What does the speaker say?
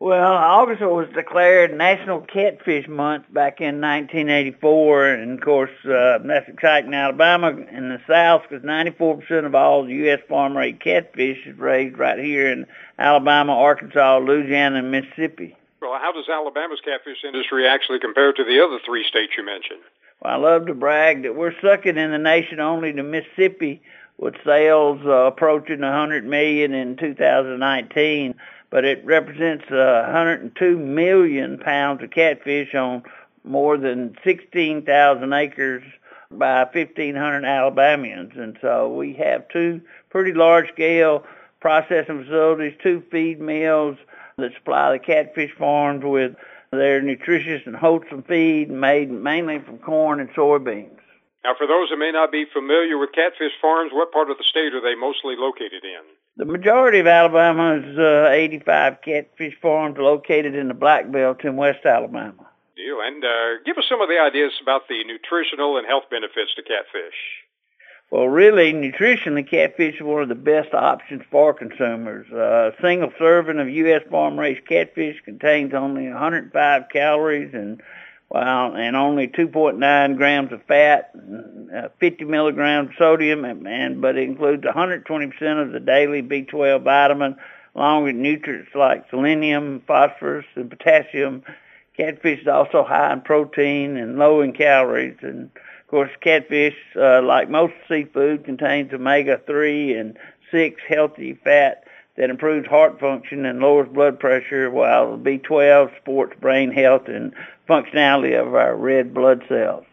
Well, August was declared National Catfish Month back in 1984, and of course that's exciting. Alabama in the South, because 94% of all U.S. farm-raised catfish is raised right here in Alabama, Arkansas, Louisiana, and Mississippi. Well, how does Alabama's catfish industry actually compare to the other three states you mentioned? Well, I love to brag that we're second in the nation only to Mississippi, with sales approaching $100 million in 2019. But it represents 102 million pounds of catfish on more than 16,000 acres by 1,500 Alabamians. And so we have two pretty large-scale processing facilities, two feed mills that supply the catfish farms with their nutritious and wholesome feed made mainly from corn and soybeans. Now, for those who may not be familiar with catfish farms, what part of the state are they mostly located in? The majority of Alabama's 85 catfish farms are located in the Black Belt in West Alabama. Deal. And give us some of the ideas about the nutritional and health benefits to catfish. Well, really, nutritionally, catfish is one of the best options for consumers. A single serving of U.S. farm-raised catfish contains only 105 calories and only 2.9 grams of fat, 50 milligrams of sodium, but it includes 120% of the daily B12 vitamin, along with nutrients like selenium, phosphorus, and potassium. Catfish is also high in protein and low in calories. And, of course, catfish, like most seafood, contains omega-3 and 6 healthy fat that improves heart function and lowers blood pressure, while B12 supports brain health and functionality of our red blood cells.